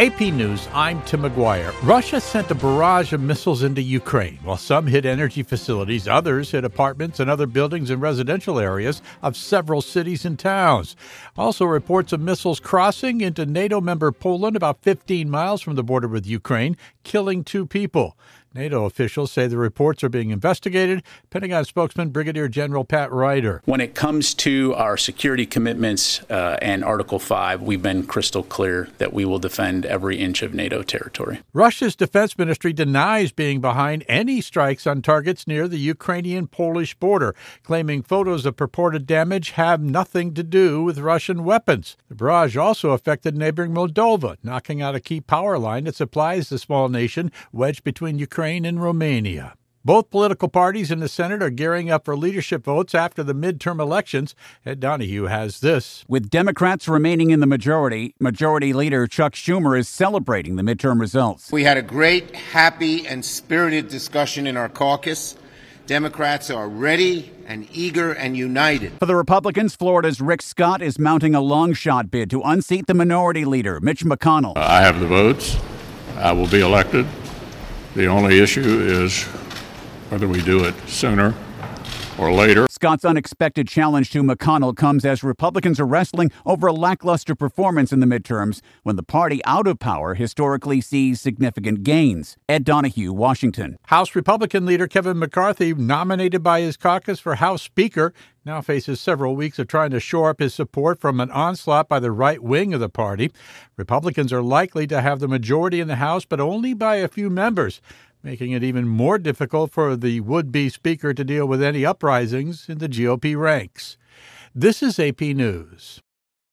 AP News, I'm Tim McGuire. Russia sent a barrage of missiles into Ukraine. While some hit energy facilities, others hit apartments and other buildings and residential areas of several cities and towns. Also, reports of missiles crossing into NATO member Poland about 15 miles from the border with Ukraine, killing 2 people. NATO officials say the reports are being investigated. Pentagon spokesman Brigadier General Pat Ryder. When it comes to our security commitments and Article 5, we've been crystal clear that we will defend every inch of NATO territory. Russia's defense ministry denies being behind any strikes on targets near the Ukrainian-Polish border, claiming photos of purported damage have nothing to do with Russian weapons. The barrage also affected neighboring Moldova, knocking out a key power line that supplies the small nation wedged between Ukraine and Romania. Both political parties in the Senate are gearing up for leadership votes after the midterm elections. Ed Donahue has this. With Democrats remaining in the majority, Majority Leader Chuck Schumer is celebrating the midterm results. We had a great, happy, and spirited discussion in our caucus. Democrats are ready and eager and united. For the Republicans, Florida's Rick Scott is mounting a long shot bid to unseat the minority leader, Mitch McConnell. I have the votes. I will be elected. The only issue is whether we do it sooner or later. Scott's unexpected challenge to McConnell comes as Republicans are wrestling over a lackluster performance in the midterms when the party out of power historically sees significant gains. Ed Donahue, Washington. House Republican leader Kevin McCarthy, nominated by his caucus for House Speaker, now faces several weeks of trying to shore up his support from an onslaught by the right wing of the party. Republicans are likely to have the majority in the House, but only by a few members, making it even more difficult for the would-be speaker to deal with any uprisings in the GOP ranks. This is AP News.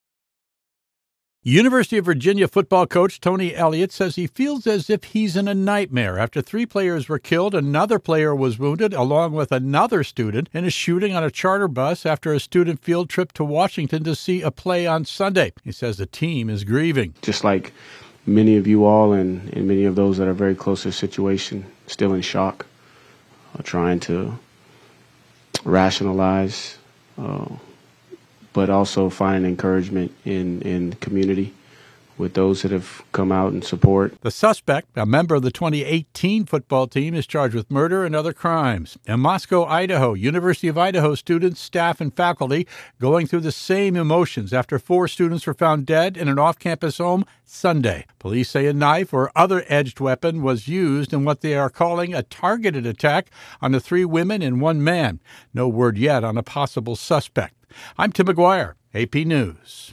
University of Virginia football coach Tony Elliott says he feels as if he's in a nightmare after 3 players were killed, another player was wounded, along with another student, in a shooting on a charter bus after a student field trip to Washington to see a play on Sunday. He says the team is grieving. Just like many of you all and many of those that are very close to the situation, still in shock, trying to rationalize, but also find encouragement in the community with those that have come out and support. The suspect, a member of the 2018 football team, is charged with murder and other crimes. In Moscow, Idaho, University of Idaho students, staff, and faculty going through the same emotions after 4 students were found dead in an off-campus home Sunday. Police say a knife or other edged weapon was used in what they are calling a targeted attack on the 3 women and 1 man. No word yet on a possible suspect. I'm Tim McGuire, AP News.